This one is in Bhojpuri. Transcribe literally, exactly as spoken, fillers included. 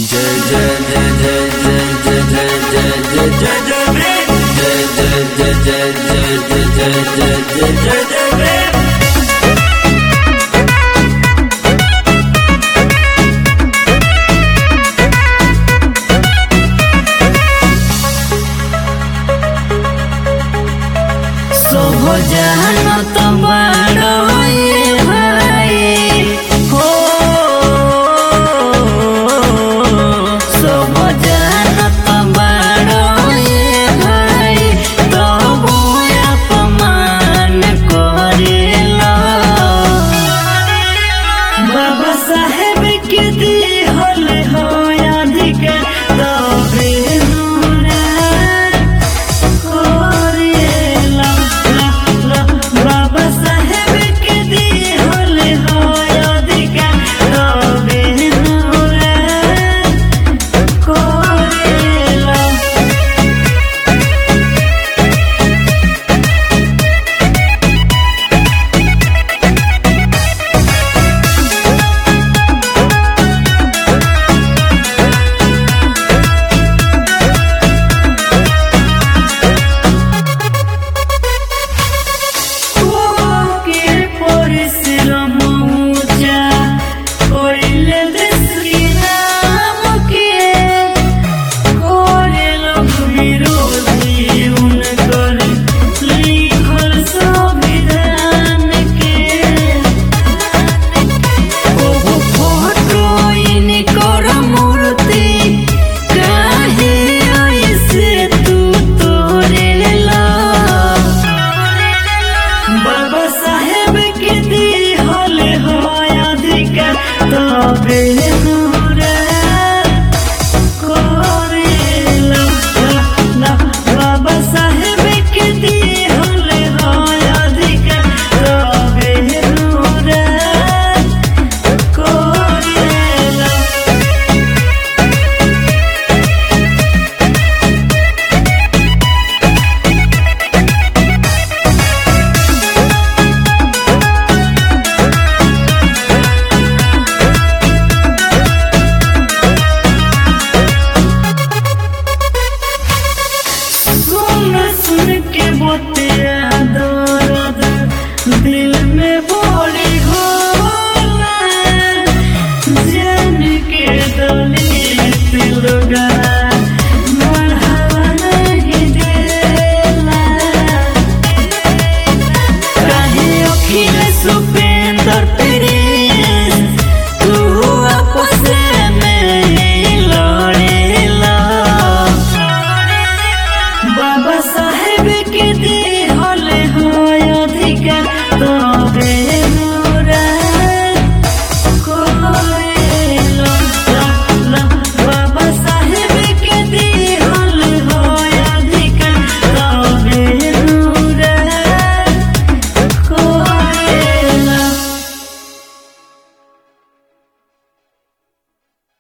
जय जय जय जय जय जय जय जय जय जय जय जय जय जय जय जय जय जय जय हो जानो तो बड़ो ये भाई हो सो हो जानो तो बड़ो ये भाई तो वो अपमान करेला बाबा साहेब के दी होले हो अधिकार तो बाबा साहेब के दी होले हो अधिकार तबे नूरे कोरेला ला बाबा साहेब के दी होले हो अधिकार तबे नूरे कोरेला सुन के बोतिया दर्द दिल में बोली होला जान के दलित लोगा